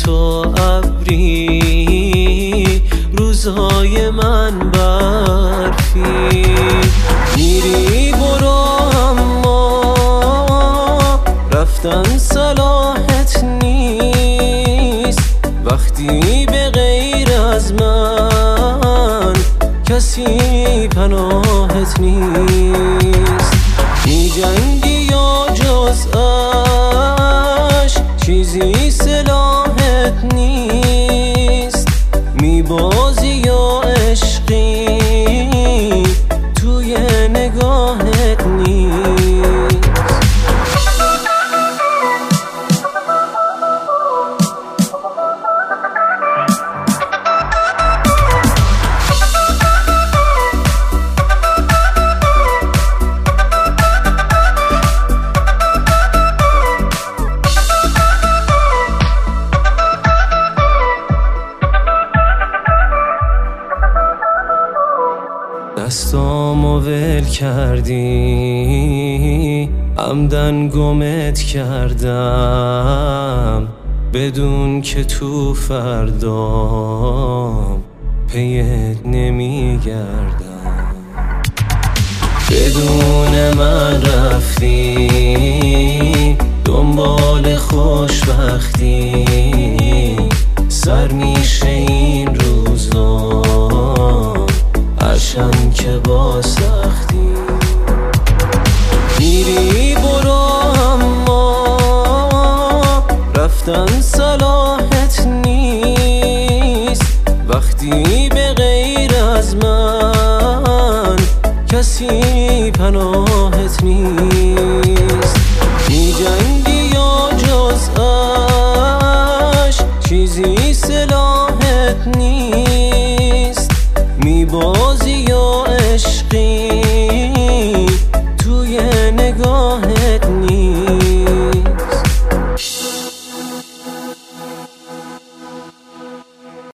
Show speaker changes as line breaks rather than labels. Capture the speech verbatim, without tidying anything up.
تو ابری، روزای من برفی. میری برو اما رفتن صلاحت نیست، وقتی به غیر از من کسی پناهت نیست. می جنگی یا جز عشق چیزی سلاحت نیست، می بازی یا عشقی توی نگاهت نیست. دستامو ول کردی، عمدن گمت کردم، بدون که تو فردام پیت نمیگردم. بدون من رفتی دنبال خوشبختی، سر میشه این روزا هرچند که با سختی. میری برو اما رفتن صلاحت نیست، وقتی به غیر از من کسی پناهت نیست. می جنگی یا